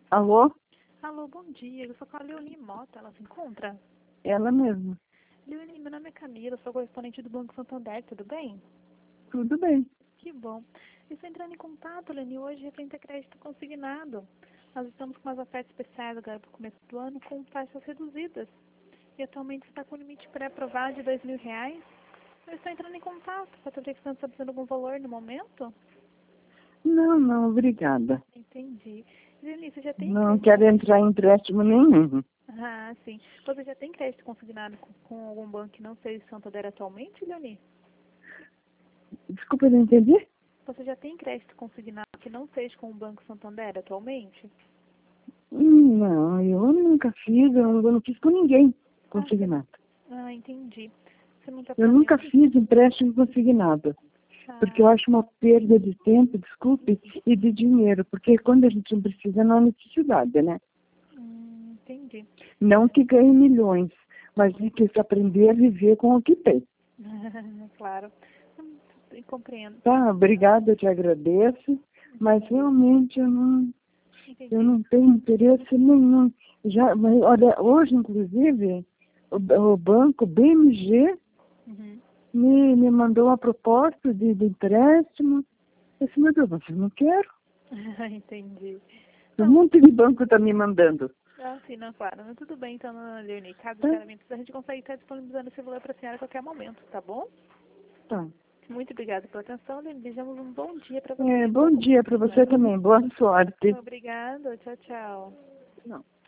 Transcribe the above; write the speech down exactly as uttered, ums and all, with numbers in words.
Alô? Alô, bom dia. Eu sou com a Leonie Mota. Ela se encontra? Ela mesma. Leonie, meu nome é Camila. Sou correspondente do Banco Santander. Tudo bem? Tudo bem. Que bom. Estou entrando em contato, Leonie, hoje referente a crédito consignado. Nós estamos com umas ofertas especiais agora para o começo do ano com taxas reduzidas. E atualmente está com limite pré-aprovado de dois mil reais. Eu estou entrando em contato para saber se você está precisando de algum valor no momento. Não, não, obrigada. Entendi. Leonie, você já tem Não crédito? quero entrar em empréstimo nenhum. Ah, sim. Você já tem crédito consignado com, com algum banco que não seja Santander atualmente, Leonie? Desculpa, eu não entendi? Você já tem crédito consignado que não seja com o Banco Santander atualmente? Hum, Não, eu nunca fiz, eu não fiz com ninguém Ah, você... consignado. ah, entendi. Você não está Eu precisando nunca nenhum... fiz empréstimo consignado, porque eu Ah, acho uma perda de tempo, desculpe, e de dinheiro, porque quando a gente não precisa, não há necessidade, né? hum, entendi. Não que ganhe milhões, mas de que se aprender a viver com o que tem. Claro. Hum, eu compreendo. Tá, obrigada, eu te agradeço, mas realmente eu não, eu Entendi. não tenho interesse nenhum. Já, mas, olha, hoje, inclusive, o, o banco B M G Uhum. me, me mandou uma proposta de, de empréstimo. Eu disse, meu Deus, mas eu não quero. Entendi. Um Não, monte de banco está me mandando. ah, sim, não, claro. Mas tudo bem, então, Leonie. Caso a Tá, senhora me precise, a gente consegue estar disponibilizando esse valor para a senhora a qualquer momento, tá bom? tá. Muito obrigada pela atenção, Leonie. Desejamos um bom dia para você É, e um bom bom dia começo de para você semana. também. Boa sorte. Obrigada. Tchau, tchau. Não.